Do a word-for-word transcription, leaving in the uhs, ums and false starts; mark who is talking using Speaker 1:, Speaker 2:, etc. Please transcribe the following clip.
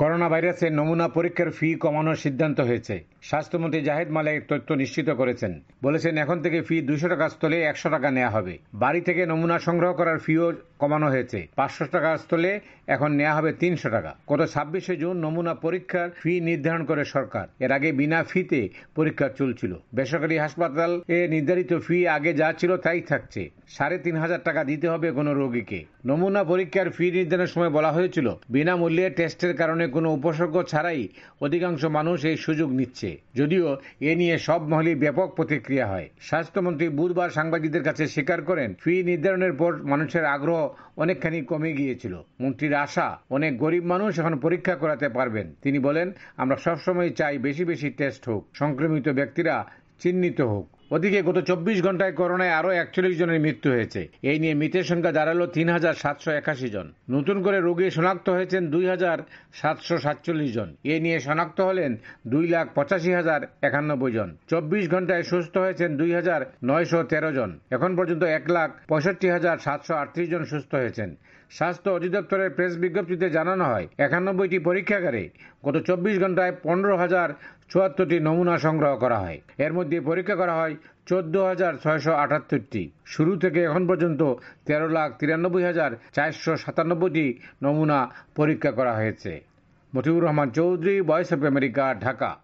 Speaker 1: Corona ভাইরাসের নমুনা পরীক্ষার ফি কমানোর সিদ্ধান্ত হয়েছে। স্বাস্থ্যমন্ত্রী জাহিদ মালেক তথ্য নিশ্চিত করেছেন। বলেছেন, এখন থেকে ফি দুইশো টাকার স্থলে একশো টাকা নেওয়া হবে। বাড়ি থেকে নমুনা সংগ্রহ করার ফিও কমানো হয়েছে। পাঁচশো টাকার স্থলে এখন নেওয়া হবে তিনশো টাকা। গত ছাব্বিশে জুন নমুনা পরীক্ষার ফি নির্ধারণ করে সরকার। এর আগে বিনা ফিতে পরীক্ষা চলছিল। বেসরকারি হাসপাতালে নির্ধারিত ফি আগে যা ছিল তাই থাকছে। সাড়ে তিন হাজার টাকা দিতে হবে কোনো রোগীকে। নমুনা পরীক্ষার ফি নির্ধারণের সময় বলা হয়েছিল, বিনামূল্যে টেস্টের কারণে কোনো উপসর্গ ছাড়াই অধিকাংশ মানুষ এই সুযোগ নিচ্ছে। যদিও এ নিয়ে সব মহলেই ব্যাপক প্রতিক্রিয়া হয়। স্বাস্থ্যমন্ত্রী বুধবার সাংবাদিকদের কাছে স্বীকার করেন, ফি নির্ধারণের পর মানুষের আগ্রহ অনেকখানি কমে গিয়েছিল। মন্ত্রীর আশা, অনেক গরিব মানুষ এখন পরীক্ষা করাতে পারবেন। তিনি বলেন, আমরা সবসময় চাই বেশি বেশি টেস্ট হোক, সংক্রমিত ব্যক্তিরা চিহ্নিত হোক। ওদিকে গত চব্বিশ ঘন্টায় করোনায় আরো একচল্লিশ জনের মৃত্যু হয়েছে। এই নিয়ে মৃতের সংখ্যা দাঁড়ালো তিন হাজার সাতশো একাশি জন। নতুন করে রোগী শনাক্ত হয়েছেন দুই হাজার সাতশো সাতচল্লিশ জন। এ নিয়ে শনাক্ত হলেন দুই লাখ পঁচাশি হাজার একানব্বই জন। চব্বিশ ঘন্টায় সুস্থ হয়েছেন দুই হাজার নয়শো তেরো জন। এখন পর্যন্ত এক লাখ পঁয়ষট্টি হাজার সাতশো আটত্রিশ জন সুস্থ হয়েছেন। স্বাস্থ্য অধিদপ্তরের প্রেস বিজ্ঞপ্তিতে জানানো হয়, একানব্বইটি পরীক্ষাগারে গত চব্বিশ ঘন্টায় পনেরো হাজার চুয়াত্তরটি নমুনা সংগ্রহ করা হয়। এর মধ্যে পরীক্ষা করা হয় চোদ্দ হাজার ছয়শো আটাত্তরটি। শুরু থেকে এখন পর্যন্ত তেরো লাখ তিরানব্বই হাজার চারশো সাতানব্বইটি নমুনা পরীক্ষা করা হয়েছে। Motiur Rahman Chowdhury, voice of America, Dhaka.